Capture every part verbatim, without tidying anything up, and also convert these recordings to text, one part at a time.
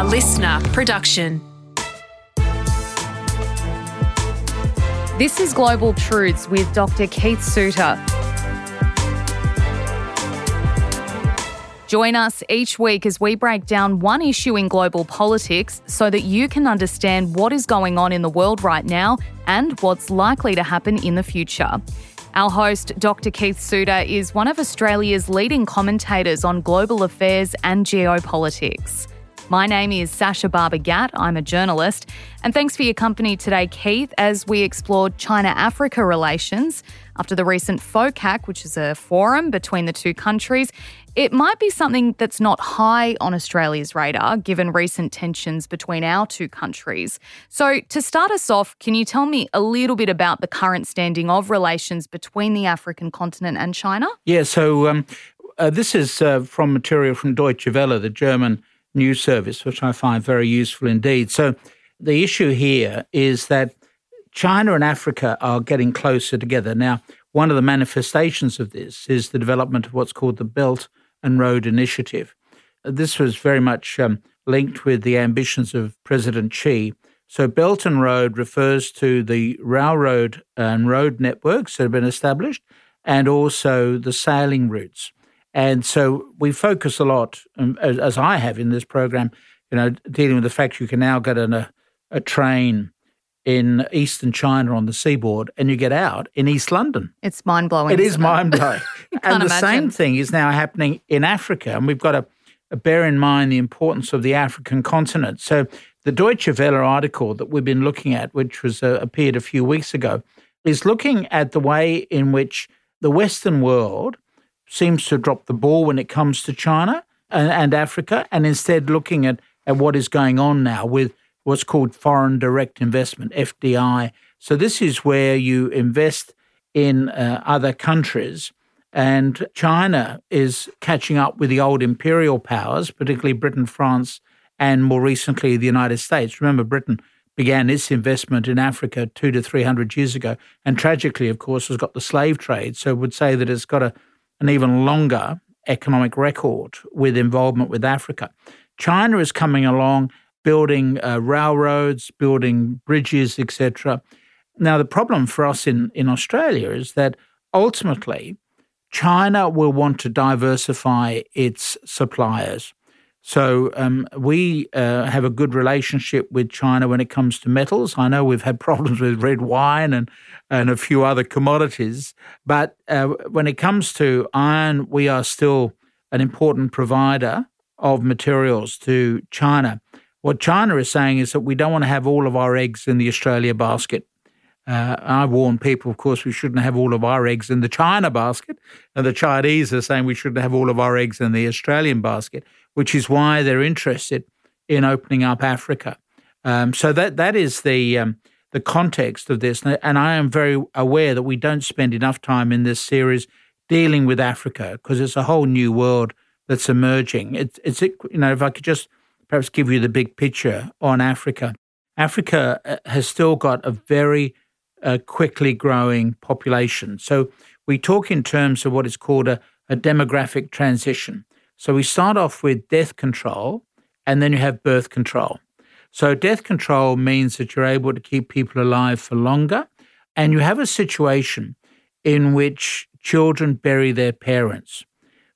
A listener production. This is Global Truths with Doctor Keith Suter. Join us each week as we break down one issue in global politics so that you can understand what is going on in the world right now and what's likely to happen in the future. Our host, Doctor Keith Suter, is one of Australia's leading commentators on global affairs and geopolitics. My name is Sasha Barber-Gatt. I'm a journalist. And thanks for your company today, Keith, as we explored China-Africa relations. After the recent FOCAC, which is a forum between the two countries, it might be something that's not high on Australia's radar, given recent tensions between our two countries. So to start us off, can you tell me a little bit about the current standing of relations between the African continent and China? Yeah, so um, uh, this is uh, from material from Deutsche Welle, the German news service, which I find very useful indeed. So the issue here is that China and Africa are getting closer together. Now, one of the manifestations of this is the development of what's called the Belt and Road Initiative. This was very much um, linked with the ambitions of President Xi. So Belt and Road refers to the railroad and road networks that have been established and also the sailing routes. And so we focus a lot, um, as, as I have in this program, you know, dealing with the fact you can now get on a, a train in eastern China on the seaboard and you get out in East London. It's mind-blowing. It is mind-blowing. And the imagine. same thing is now happening in Africa. And we've got to, to bear in mind the importance of the African continent. So the Deutsche Welle article that we've been looking at, which was uh, appeared a few weeks ago, is looking at the way in which the Western world seems to drop the ball when it comes to China and, and Africa, and instead looking at, at what is going on now with what's called foreign direct investment, F D I. So this is where you invest in uh, other countries, and China is catching up with the old imperial powers, particularly Britain, France, and more recently the United States. Remember, Britain began its investment in Africa two to three hundred years ago, and tragically, of course, has got the slave trade. So would say that it's got a an even longer economic record with involvement with Africa. China is coming along, building uh, railroads, building bridges, et cetera. Now, the problem for us in, in Australia is that ultimately China will want to diversify its suppliers. So um, we uh, have a good relationship with China when it comes to metals. I know we've had problems with red wine and, and a few other commodities, but uh, when it comes to iron, we are still an important provider of materials to China. What China is saying is that we don't want to have all of our eggs in the Australia basket. Uh, I warn people, of course, we shouldn't have all of our eggs in the China basket, and the Chinese are saying we shouldn't have all of our eggs in the Australian basket, which is why they're interested in opening up Africa. Um, so that that is the um, the context of this, and I am very aware that we don't spend enough time in this series dealing with Africa because it's a whole new world that's emerging. It's, it's you know, if I could just perhaps give you the big picture on Africa. Africa has still got a very uh, quickly growing population. So we talk in terms of what is called a, a demographic transition. So we start off with death control, and then you have birth control. So death control means that you're able to keep people alive for longer, and you have a situation in which children bury their parents.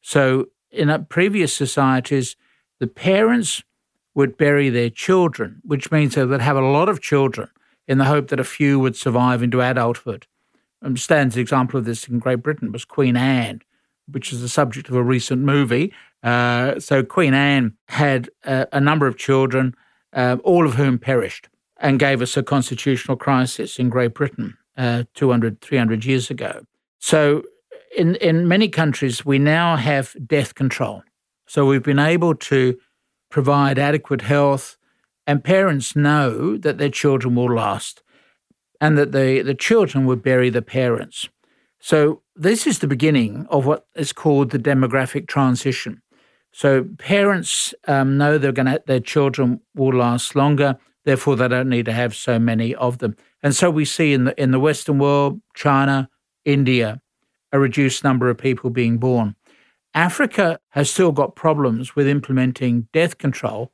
So in uh, previous societies, the parents would bury their children, which means they would have a lot of children in the hope that a few would survive into adulthood. Um, Stan's example of this in Great Britain was Queen Anne, which is the subject of a recent movie. Uh, so Queen Anne had a, a number of children, uh, all of whom perished, and gave us a constitutional crisis in Great Britain uh, two hundred, three hundred years ago. So in, in many countries, we now have death control. So we've been able to provide adequate health, and parents know that their children will last and that the, the children will bury the parents. So this is the beginning of what is called the demographic transition. So parents um, know they're going to, their children will last longer, therefore they don't need to have so many of them. And so we see in the in the Western world, China, India, a reduced number of people being born. Africa has still got problems with implementing death control,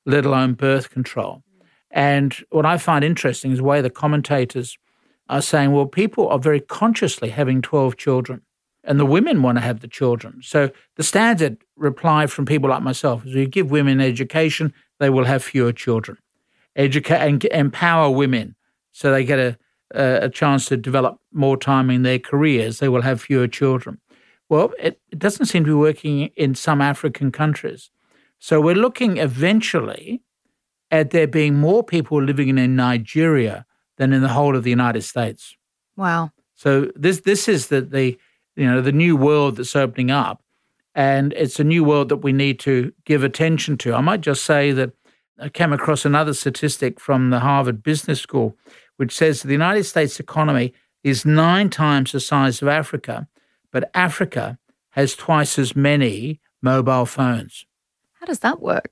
let alone birth control. And what I find interesting is the way the commentators are saying, well, people are very consciously having twelve children, and the women want to have the children. So the standard reply from people like myself is, you give women education, they will have fewer children. Educate and empower women so they get a, a chance to develop more time in their careers, they will have fewer children. Well, it, it doesn't seem to be working in some African countries. So we're looking eventually at there being more people living in Nigeria than in the whole of the United States. Wow. So this this is the, the you know the new world that's opening up, and it's a new world that we need to give attention to. I might just say that I came across another statistic from the Harvard Business School, which says the United States economy is nine times the size of Africa, but Africa has twice as many mobile phones. How does that work?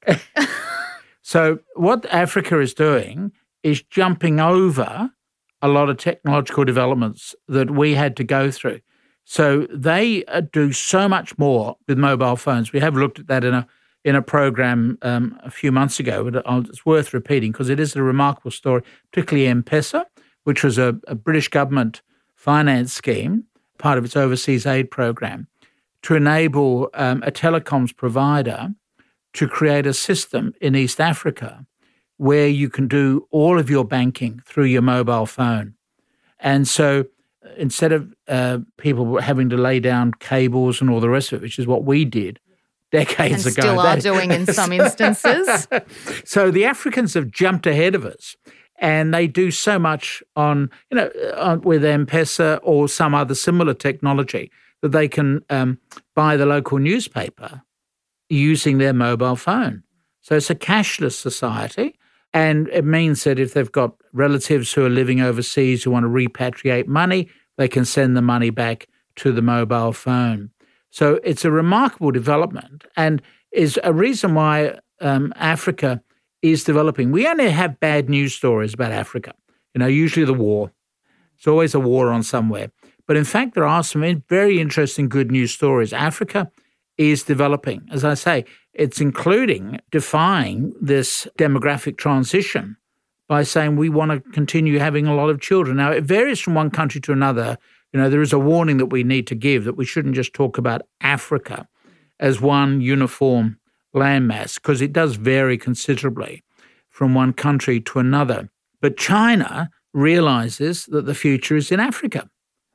So what Africa is doing is jumping over a lot of technological developments that we had to go through. So they do so much more with mobile phones. We have looked at that in a in a program um, a few months ago, but it's worth repeating because it is a remarkable story, particularly M-Pesa, which was a, a British government finance scheme, part of its overseas aid program, to enable um, a telecoms provider to create a system in East Africa where you can do all of your banking through your mobile phone. And so instead of uh, people having to lay down cables and all the rest of it, which is what we did decades and ago. And still are doing in some instances. So the Africans have jumped ahead of us, and they do so much on, you know, on, with M-Pesa or some other similar technology that they can um, buy the local newspaper using their mobile phone. So it's a cashless society, and it means that if they've got relatives who are living overseas who want to repatriate money, they can send the money back to the mobile phone. So it's a remarkable development and is a reason why um, Africa is developing. We only have bad news stories about Africa. You know, usually the war. There's always a war on somewhere. But in fact, there are some very interesting good news stories. Africa is developing. As I say, it's including defying this demographic transition by saying we want to continue having a lot of children. Now, it varies from one country to another. You know, there is a warning that we need to give that we shouldn't just talk about Africa as one uniform landmass because it does vary considerably from one country to another. But China realizes that the future is in Africa.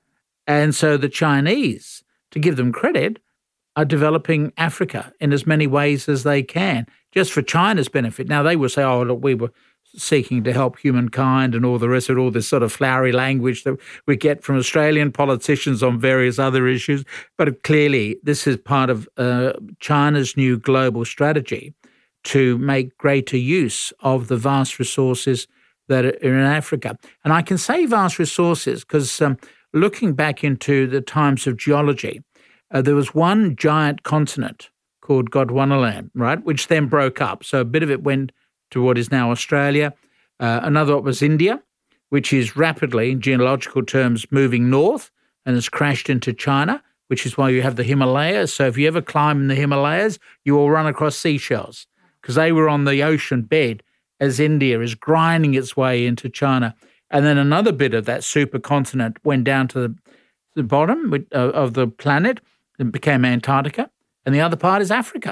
And so the Chinese, to give them credit, are developing Africa in as many ways as they can, just for China's benefit. Now, they will say, oh, look, we were seeking to help humankind and all the rest of it, all this sort of flowery language that we get from Australian politicians on various other issues. But clearly, this is part of uh, China's new global strategy to make greater use of the vast resources that are in Africa. And I can say vast resources because um, looking back into the times of geology, Uh, there was one giant continent called Gondwanaland, right, which then broke up. So a bit of it went to what is now Australia. Uh, another was India, which is rapidly, in geological terms, moving north and has crashed into China, which is why you have the Himalayas. So if you ever climb in the Himalayas, you will run across seashells because they were on the ocean bed as India is grinding its way into China. And then another bit of that supercontinent went down to the, the bottom of the planet and became Antarctica, and the other part is Africa.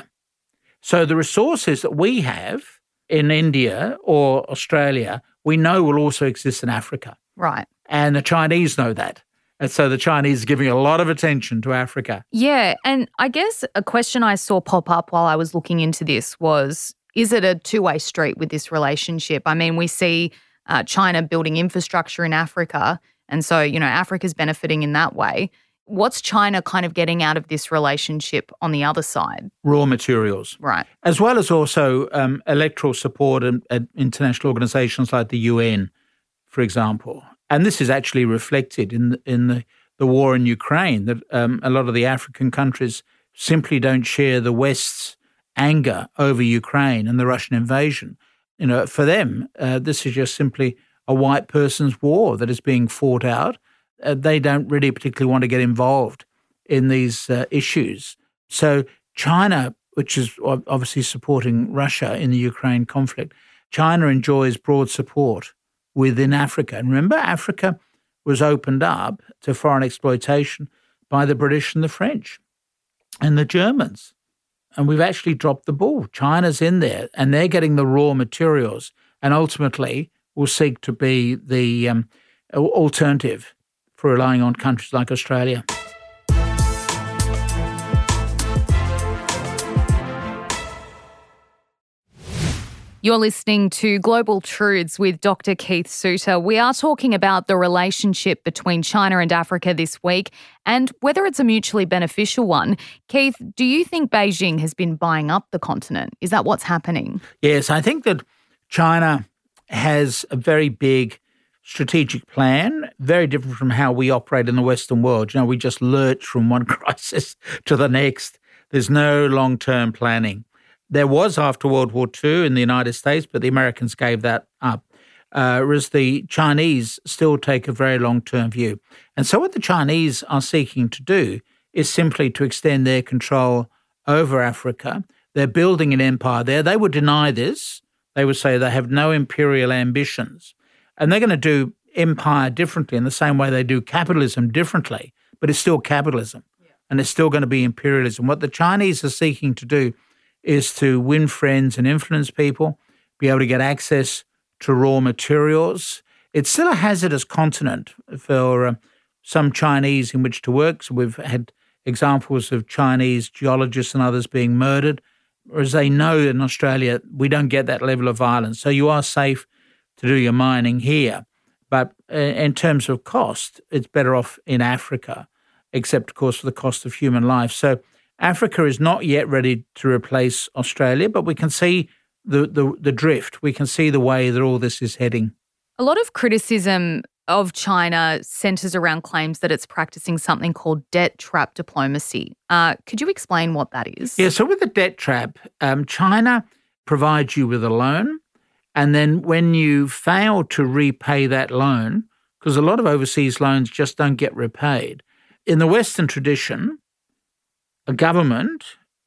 So the resources that we have in India or Australia, we know will also exist in Africa. Right. And the Chinese know that. And so the Chinese are giving a lot of attention to Africa. Yeah, and I guess a question I saw pop up while I was looking into this was, is it a two-way street with this relationship? I mean, we see uh, China building infrastructure in Africa, and so, you know, Africa's benefiting in that way. What's China kind of getting out of this relationship on the other side? Raw materials. Right. As well as also um, electoral support at, at international organizations like the U N, for example. And this is actually reflected in the, in the, the war in Ukraine, that um, a lot of the African countries simply don't share the West's anger over Ukraine and the Russian invasion. You know, for them, uh, this is just simply a white person's war that is being fought out. Uh, they don't really particularly want to get involved in these uh, issues. So China which is obviously supporting Russia in the Ukraine conflict. China enjoys broad support within Africa. And remember, Africa was opened up to foreign exploitation by the British and the French and the Germans. And we've actually dropped the ball. China's in there, and they're getting the raw materials, and ultimately will seek to be the um, alternative for relying on countries like Australia. You're listening to Global Truths with Doctor Keith Suter. We are talking about the relationship between China and Africa this week and whether it's a mutually beneficial one. Keith, do you think Beijing has been buying up the continent? Is that what's happening? Yes, I think that China has a very big strategic plan, very different from how we operate in the Western world. You know, we just lurch from one crisis to the next. There's no long-term planning. There was after World War Two in the United States, but the Americans gave that up, uh, whereas the Chinese still take a very long-term view. And so what the Chinese are seeking to do is simply to extend their control over Africa. They're building an empire there. They would deny this. They would say they have no imperial ambitions. And they're going to do empire differently in the same way they do capitalism differently, but it's still capitalism, yeah. And it's still going to be imperialism. What the Chinese are seeking to do is to win friends and influence people, be able to get access to raw materials. It's still a hazardous continent for uh, some Chinese in which to work. So we've had examples of Chinese geologists and others being murdered, whereas they know in Australia we don't get that level of violence. So you are safe to do your mining here. But in terms of cost, it's better off in Africa, except, of course, for the cost of human life. So Africa is not yet ready to replace Australia, but we can see the, the, the drift. We can see the way that all this is heading. A lot of criticism of China centres around claims that it's practising something called debt trap diplomacy. Uh, could you explain what that is? Yeah, so with the debt trap, um, China provides you with a loan, and then when you fail to repay that loan, because a lot of overseas loans just don't get repaid, in the Western tradition, a government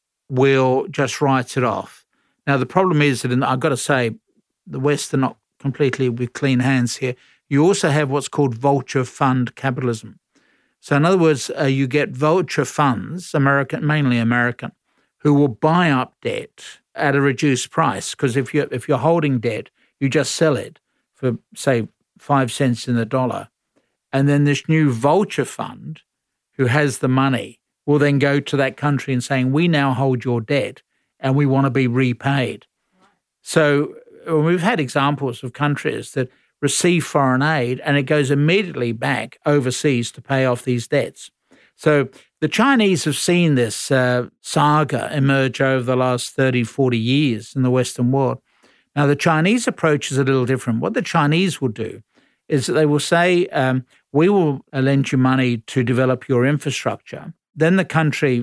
will just write it off. Now, the problem is that, in, I've got to say, the West are not completely with clean hands here. You also have what's called vulture fund capitalism. So, in other words, uh, you get vulture funds, American, mainly American, who will buy up debt at a reduced price. Because if you're, if you're holding debt, you just sell it for, say, five cents in the dollar. And then this new vulture fund, who has the money, will then go to that country and saying, we now hold your debt and we want to be repaid. Right. So we've had examples of countries that receive foreign aid and it goes immediately back overseas to pay off these debts. So the Chinese have seen this uh, saga emerge over the last thirty, forty years in the Western world. Now, the Chinese approach is a little different. What the Chinese will do is that they will say, um, we will lend you money to develop your infrastructure. Then the country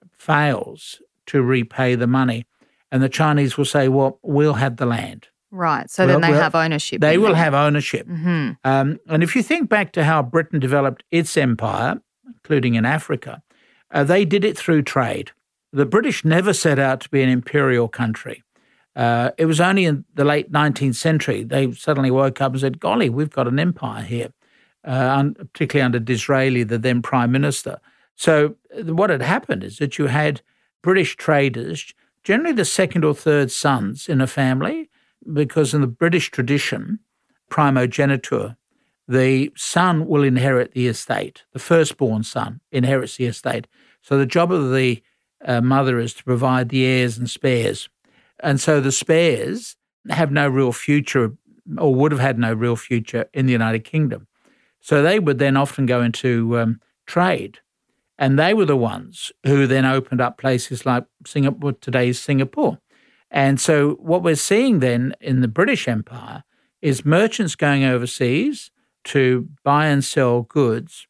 fails to repay the money, and the Chinese will say, well, we'll have the land. Right, so well, then they well, have ownership. They will have ownership. Mm-hmm. Um, and if you think back to how Britain developed its empire, including in Africa, uh, they did it through trade. The British never set out to be an imperial country. Uh, it was only in the late nineteenth century they suddenly woke up and said, golly, we've got an empire here, uh, particularly under Disraeli, the then Prime Minister. So what had happened is that you had British traders, generally the second or third sons in a family, because in the British tradition, primogeniture, the son will inherit the estate. The firstborn son inherits the estate. So the job of the uh, mother is to provide the heirs and spares. And so the spares have no real future, or would have had no real future in the United Kingdom. So they would then often go into um, trade. And they were the ones who then opened up places like Singapore, today's Singapore. And so what we're seeing then in the British Empire is merchants going overseas to buy and sell goods.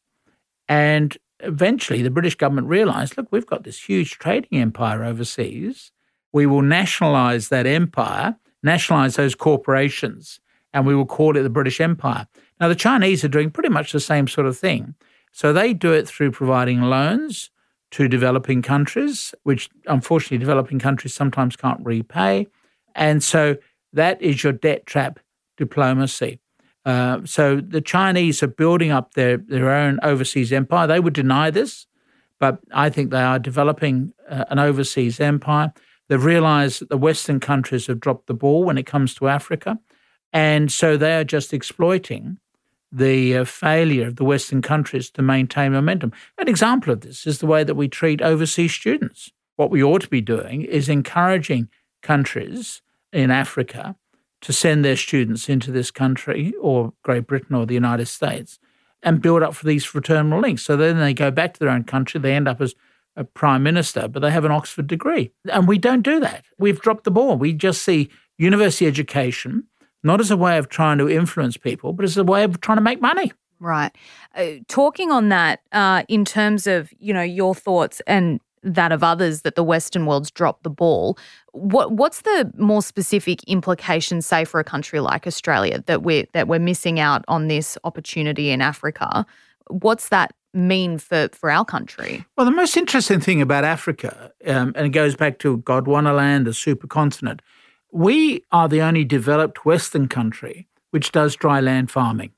And eventually the British government realised, look, we've got this huge trading empire overseas. We will nationalise that empire, nationalise those corporations, and we will call it the British Empire. Now, the Chinese are doing pretty much the same sort of thing. So they do it through providing loans to developing countries, which unfortunately developing countries sometimes can't repay. And so that is your debt trap diplomacy. Uh, so the Chinese are building up their, their own overseas empire. They would deny this, but I think they are developing uh, an overseas empire. They've realized that the Western countries have dropped the ball when it comes to Africa. And so they are just exploiting the uh, failure of the Western countries to maintain momentum. An example of this is the way that we treat overseas students. What we ought to be doing is encouraging countries in Africa to send their students into this country or Great Britain or the United States and build up for these fraternal links. So then they go back to their own country, they end up as a prime minister, but they have an Oxford degree. And we don't do that. We've dropped the ball. We just see university education not as a way of trying to influence people, but as a way of trying to make money. Right. Uh, talking on that, uh, in terms of, you know, your thoughts and that of others that the Western world's dropped the ball, what what's the more specific implications, say, for a country like Australia, that we're, that we're missing out on this opportunity in Africa? What's that mean for, for our country? Well, the most interesting thing about Africa, um, and it goes back to Gondwanaland, the supercontinent, we are the only developed Western country which does dry land farming.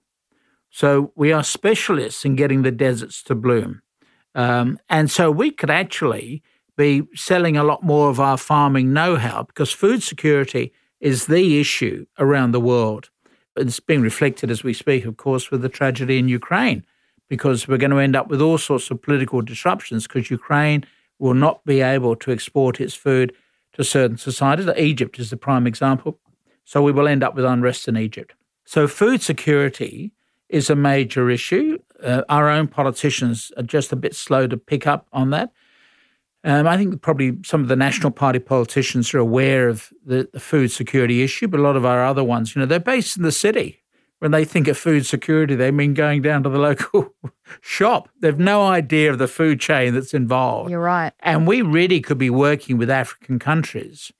So we are specialists in getting the deserts to bloom. Um, and so we could actually be selling a lot more of our farming know-how because food security is the issue around the world. It's being reflected as we speak, of course, with the tragedy in Ukraine, because we're going to end up with all sorts of political disruptions because Ukraine will not be able to export its food to certain societies. Egypt is the prime example. So we will end up with unrest in Egypt. So food security is a major issue. Uh, our own politicians are just a bit slow to pick up on that. Um, I think probably some of the National Party politicians are aware of the, the food security issue, but a lot of our other ones, you know, they're based in the city. When they think of food security, they mean going down to the local shop. They've no idea of the food chain that's involved. You're right. And we really could be working with African countries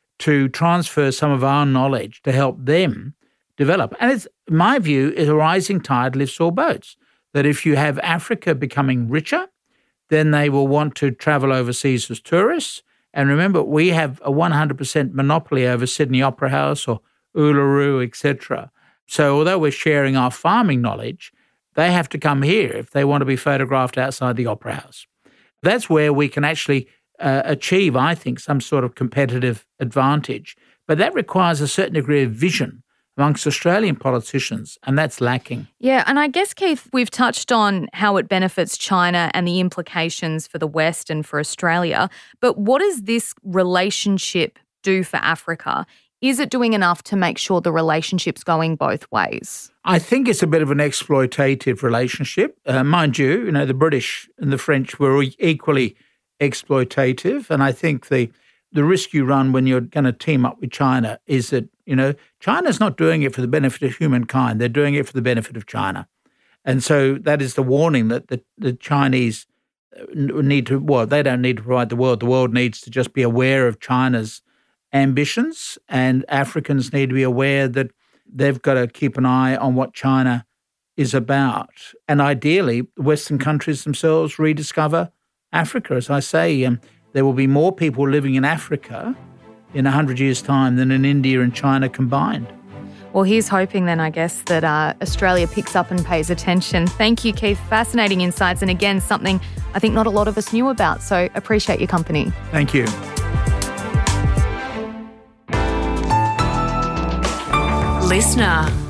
to transfer some of our knowledge to help them develop. And it's, my view is a rising tide lifts all boats, that if you have Africa becoming richer, then they will want to travel overseas as tourists. And remember, we have a one hundred percent monopoly over Sydney Opera House or Uluru, et cetera. So although we're sharing our farming knowledge, they have to come here if they want to be photographed outside the Opera House. That's where we can actually uh, achieve, I think, some sort of competitive advantage. But that requires a certain degree of vision amongst Australian politicians, and that's lacking. Yeah, and I guess, Keith, we've touched on how it benefits China and the implications for the West and for Australia. But what does this relationship do for Africa? Is it doing enough to make sure the relationship's going both ways? I think it's a bit of an exploitative relationship. Uh, mind you, you know, the British and the French were equally exploitative. And I think the the risk you run when you're going to team up with China is that, you know, China's not doing it for the benefit of humankind. They're doing it for the benefit of China. And so that is the warning that the, the Chinese need to, well, they don't need to provide the world. The world needs to just be aware of China's ambitions, and Africans need to be aware that they've got to keep an eye on what China is about. And ideally, Western countries themselves rediscover Africa. As I say, um, there will be more people living in Africa in one hundred years' time than in India and China combined. Well, here's hoping then, I guess, that uh, Australia picks up and pays attention. Thank you, Keith. Fascinating insights. And again, something I think not a lot of us knew about. So appreciate your company. Thank you. Listener.